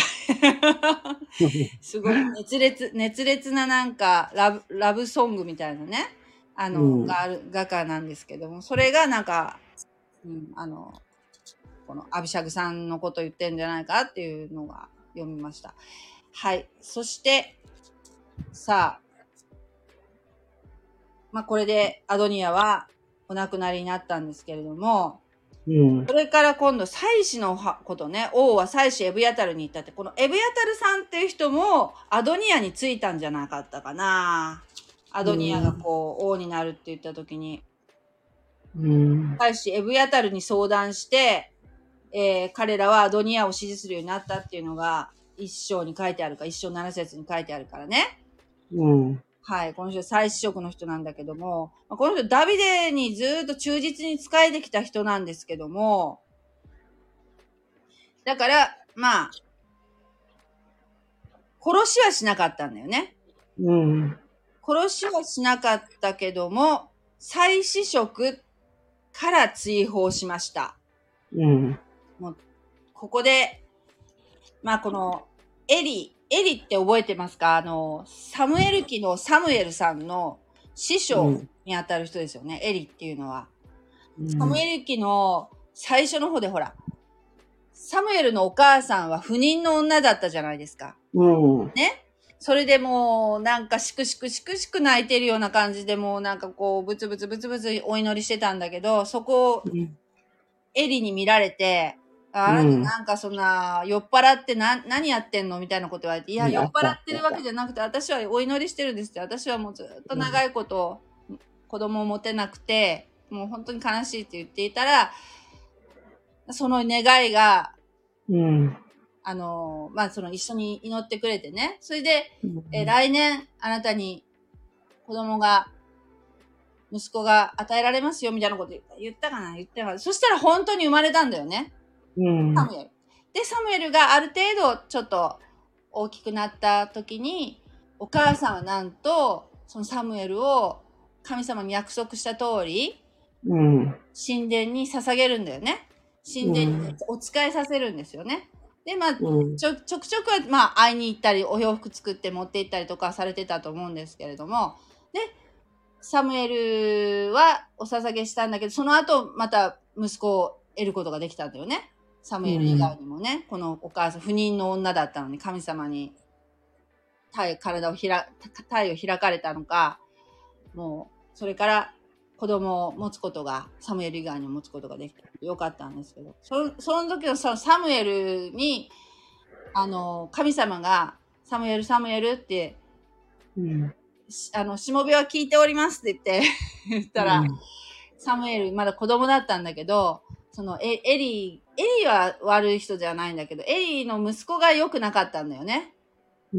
すごい熱烈、熱烈ななんかラブ、ラブソングみたいなね。 あの、 うんがある画家なんですけども、それがなんか、うん、あの、このアビシャグさんのこと言ってんじゃないかっていうのが読みました。はい。そして、さあ、まあこれでアドニアはお亡くなりになったんですけれども、 うんそれから今度、祭司のことね、王は祭司エブヤタルに行ったって、このエブヤタルさんっていう人もアドニアについたんじゃなかったかな。アドニアがこう、王になるって言った時に、 うん。 祭司エブヤタルに相談して、えー、彼らはアドニアを支持するようになったっていうのが、一章に書いてあるか、一章七節に書いてあるからね。 うん。 はい。この人、祭司職の人なんだけども、この人、ダビデにずっと忠実に仕えてきた人なんですけども、だから、まあ、殺しはしなかったんだよね。 うん。 殺しはしなかったけども、祭司職から追放しました。 うん。 もうここで、まあこの、エリ、エリって覚えてますか？あの、サムエル記のサムエルさんの師匠にあたる人ですよね、エリっていうのは。サムエル記の最初の方でほら、サムエルのお母さんは不妊の女だったじゃないですか。 うん。 ね。それでもう、なんかしくしくしくしく泣いてるような感じで、もうなんかこう、ブツブツブツブツお祈りしてたんだけど、そこをエリに見られて、あなたなんかそんな、酔っ払ってな、何やってんのみたいなこと言われて、いや、酔っ払ってるわけじゃなくて、私はお祈りしてるんですって。私はもうずっと長いこと、子供を持てなくて、もう本当に悲しいって言っていたら、その願いが、 うん。 あの、まあ、その一緒に祈ってくれてね。それで、え来年あなたに子供が、息子が与えられますよみたいなこと言ったかな言ってなかった。そしたら本当に生まれたんだよね。 うん。 サムエル。で、サムエルがある程度ちょっと大きくなった時に、お母さんはなんと、そのサムエルを神様に約束した通り、 うん。 神殿に捧げるんだよね。神殿にお仕えさせるんですよね。で、まあ、ちょ、ちょくちょくは、まあ、会いに行ったり、お洋服作って持って行ったりとかされてたと思うんですけれども、で、サムエルはお捧げしたんだけど、その後、また息子を得ることができたんだよね。サムエル以外にもね、うん、このお母さん、不妊の女だったのに、神様に、体、体をひら、体を開かれたのか、もう、それから、子供を持つことが、サムエル以外に持つことができてよかったんですけど、そ, その時のそのサムエルに、あの、神様が、サムエル、サムエルって、うん、あの、しもべは聞いておりますって言って、言ったら、うん、サムエル、まだ子供だったんだけど、そのエ、エリー、エリーは悪い人じゃないんだけど、エリーの息子が良くなかったんだよね。うん、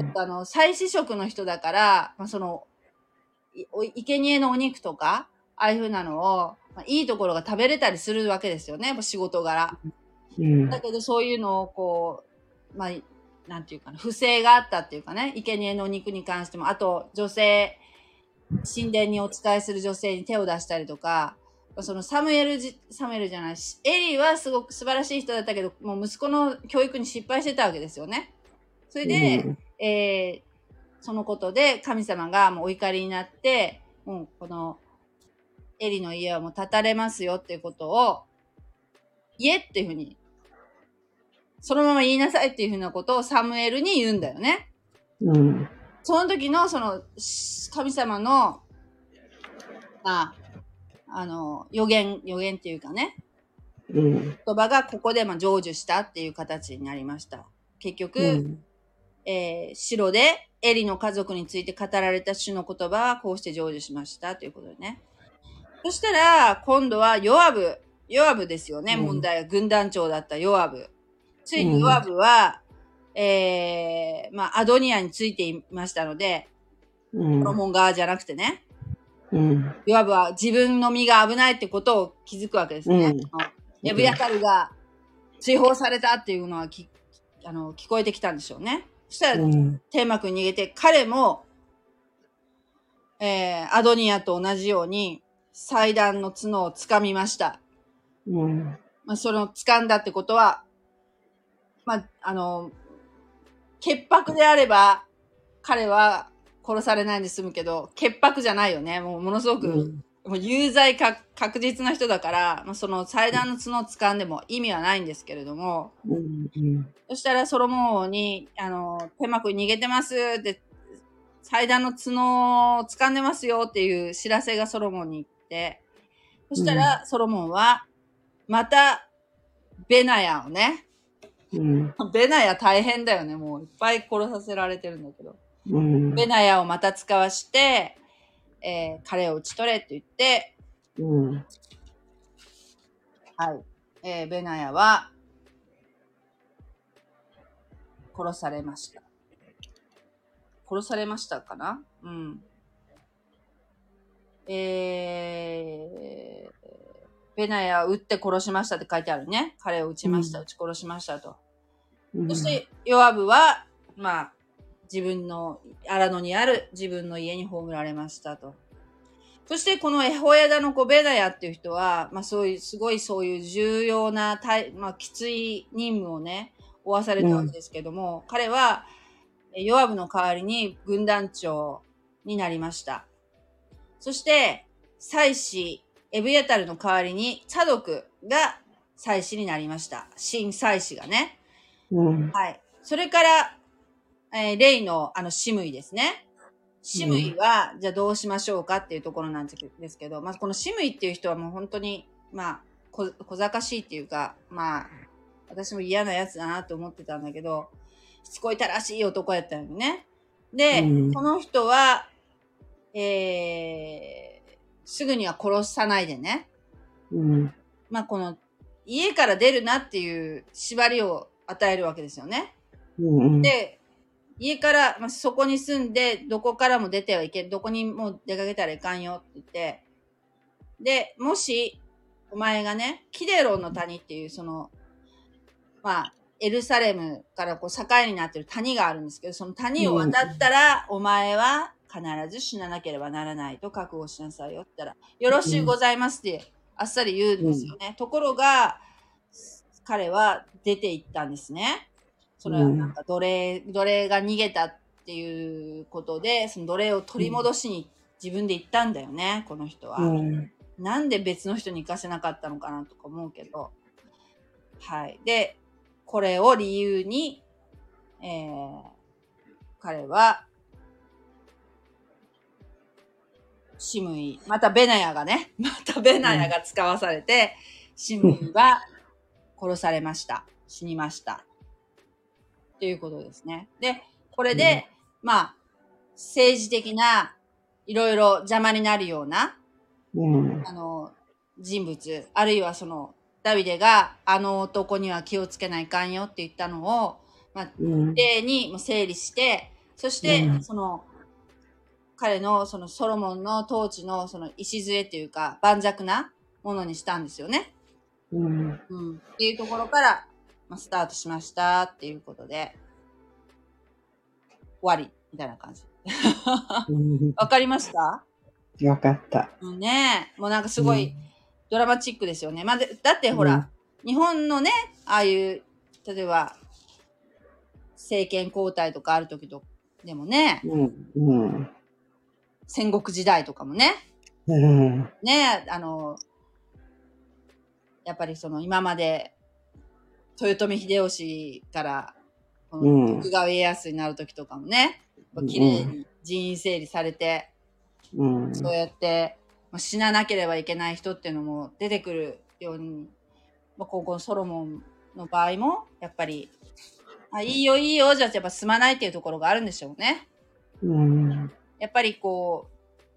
あの、祭司職の人だから、まあ、その、い生贄のお肉とか、ああいう風なのを、まあ、いいところが食べれたりするわけですよね、仕事柄。うん、だけどそういうのをこう、まあ、なんていうかな、不正があったっていうかね、生贄のお肉に関しても、あと女性、神殿にお仕えする女性に手を出したりとか、そのサムエルじ、サムエルじゃないし、エリーはすごく素晴らしい人だったけど、もう息子の教育に失敗してたわけですよね。それで、うん、えーそのことで神様がもうお怒りになって、もうこのエリの家はもう断たれますよっていうことを、言えっていうふうに、そのまま言いなさいっていうふうなことをサムエルに言うんだよね。うん。その時のその神様の、まあ、あの、予言、予言っていうかね、うん、言葉がここでまあ成就したっていう形になりました。結局、うんえー、城でエリの家族について語られた主の言葉はこうして成就しましたということでね。そしたら、今度はヨアブ、ヨアブですよね、うん、問題は軍団長だったヨアブ。ついにヨアブは、うん、えー、まあ、アドニアについていましたので、ソロモン側じゃなくてね、うん、ヨアブは自分の身が危ないってことを気づくわけですね。うん、エブヤタルが追放されたっていうのはきあの聞こえてきたんでしょうね。そしたら、うん、テーマ君逃げて、彼も、えー、アドニアと同じように、祭壇の角を掴みました。うん。まあ、その掴んだってことは、まあ、あの、潔白であれば、彼は殺されないで済むけど、潔白じゃないよね。もうものすごく、 うん。 もう有罪か確実な人だから、まあ、その祭壇の角を掴んでも意味はないんですけれども、 うん。うん。 そしたらソロモン王に、あの、天幕に逃げてますって、祭壇の角を掴んでますよっていう知らせがソロモンに行って、そしたらソロモンは、また、ベナヤをね、 うん。 ベナヤ大変だよね。もういっぱい殺させられてるんだけど。 うん。 ベナヤをまた使わして、えー彼を討ち取れって言って、 うん。 はい。えーベナヤは殺されました。殺されましたかな？うん。えー、ベナヤを撃って殺しましたって書いてあるね。彼を撃ちました、 うん撃ち殺しましたと。 うん。 そして、ヨアブは、まあ、自分の、荒野にある自分の家に葬られましたと。そして、このエホヤダの子ベナヤっていう人は、まあそういう、すごいそういう重要な、まあきつい任務をね、負わされたわけですけども、うん、彼は、ヨアブの代わりに軍団長になりました。そして、祭司、エブヤタルの代わりに、サドクが祭司になりました。新祭司がね。 うん、 はい。それから、えー、レイの、あの、シムイですね。シムイは、うん、じゃあどうしましょうかっていうところなんですけど、まずこのシムイっていう人はもう本当に、まあ、小、小賢しいっていうか、まあ、私も嫌なやつだなと思ってたんだけど、しつこいたらしい男やったよね。で、うん、この人は、えー、すぐには殺さないでね。 うん、 まあ、この、家から出るなっていう縛りを与えるわけですよね。 うん、 で、家から、まあ、そこに住んで、どこからも出てはいけん、どこにも出かけたらいかんよって言って、で、もし、お前がね、キデロンの谷っていう、その、まあ、エルサレムからこう境になってる谷があるんですけど、その谷を渡ったら、お前は必ず死ななければならないと覚悟しなさいよって言ったら、よろしゅうございますってあっさり言うんですよね。うん、ところが、彼は出て行ったんですね。それはなんか奴隷、奴隷が逃げたっていうことで、その奴隷を取り戻しに自分で行ったんだよね、この人は。うん、なんで別の人に行かせなかったのかなとか思うけど。はい。で、これを理由に、えー、彼は、シムイ、またベナヤがね、またベナヤが使わされて、うん、シムイは殺されました。死にました。ということですね。で、これで、うん、まあ、政治的な、いろいろ邪魔になるような、うん、あの、人物、あるいはその、ダビデが、あの男には気をつけないかんよって言ったのを、まあ、例にも整理して、そして、その、彼のそのソロモンの統治のその礎っていうか、盤石なものにしたんですよね。うん。うん。っていうところから、まあ、スタートしましたっていうことで、終わり、みたいな感じ。わかりました？ わかった。 ねえ。もうなんかすごいドラマチックですよね。まあ、でだってほら、うん、日本のね、ああいう、例えば、政権交代とかある時とでもね、うんうん、戦国時代とかもね、うん、ねえ、あの、やっぱりその今まで豊臣秀吉からこの徳川家康になる時とかもね、うん、綺麗に人員整理されて、うん、そうやって死ななければいけない人っていうのも出てくるように、まあ、ここソロモンの場合もやっぱりあいいよいいよじゃやっぱ進まないっていうところがあるんでしょうね。うん、やっぱりこ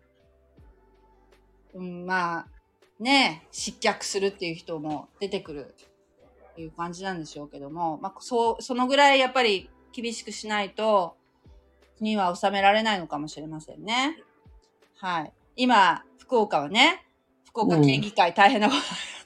う、うん、まあね失脚するっていう人も出てくるっていう感じなんでしょうけども、まあ、そうそのぐらいやっぱり厳しくしないと国は治められないのかもしれませんね。はい。今福岡はね、福岡県議会大変なこと、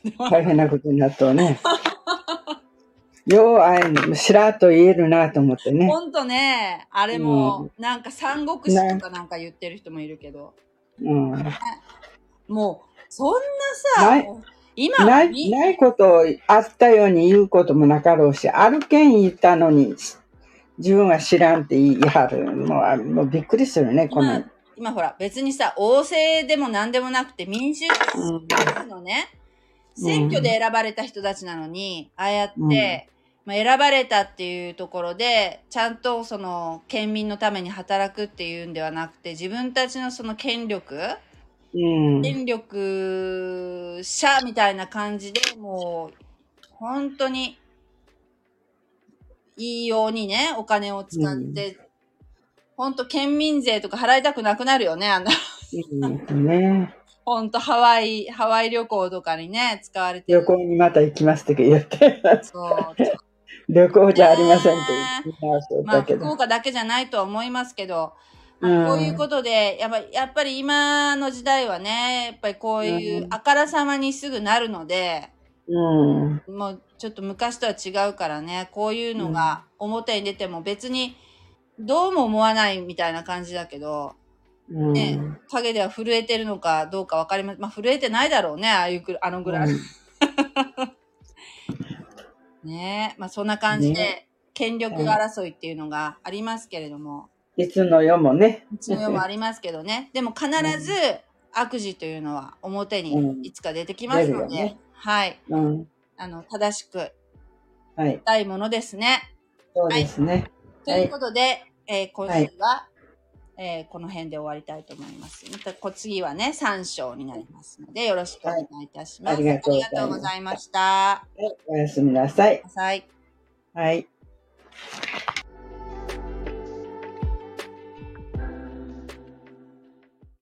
うん、大変なことになったね。ようあいしらっと言えるなと思ってね。 ほんとね、あれも、うん、なんか三国志とかなんか言ってる人もいるけど。うん、もう、そんなさ、 ない今ない、ないことをあったように言うこともなかろうし、あるけん言ったのに、 自分は知らんって言い張る。もう、あもうびっくりするね、この。 今、今ほら、別にさ、王政でも何でもなくて、民主主義のね、選挙で選ばれた人たちなのに、ああやって、 うんまあ、選ばれたっていうところで、ちゃんとその、県民のために働くっていうんではなくて、自分たちのその権力、 うん。 権力者みたいな感じで、もう、本当に、いいようにね、お金を使って、 うんほんと県民税とか払いたくなくなるよね、あんな。 うんね。 ほんとハワイ、ハワイ旅行とかにね、使われてる。 旅行にまた行きますって言って。 そう。 旅行じゃありませんって言い直してまあ、 たけど。 福岡だけじゃないとは思いますけど、まあ、 うんこういうことで、やっぱり、やっぱり今の時代はね、やっぱりこういうあからさまにすぐなるので、 うん。 もうちょっと昔とは違うからね、こういうのが表に出ても別にどうも思わないみたいな感じだけど、 うん。 ね、影では震えてるのかどうかわかりません。まあ震えてないだろうね、ああいうく、あのぐらい。 うんねえ、まあそんな感じで、 ね権力争いっていうのがありますけれども、 いつの世もね。 いつの世もありますけどね。でも必ず悪事というのは表にいつか出てきますので、 うん出るよねはい。 うん。 あの、正しくはい。 たいものですね。 そうですね。 ということで、えー今週は、えーこの辺で終わりたいと思います。またこ次はね、さん章になりますので、よろしくお願いいたします。 はいありがとうございますありがとうございました。 はい。おやすみなさい。 はい。 はい。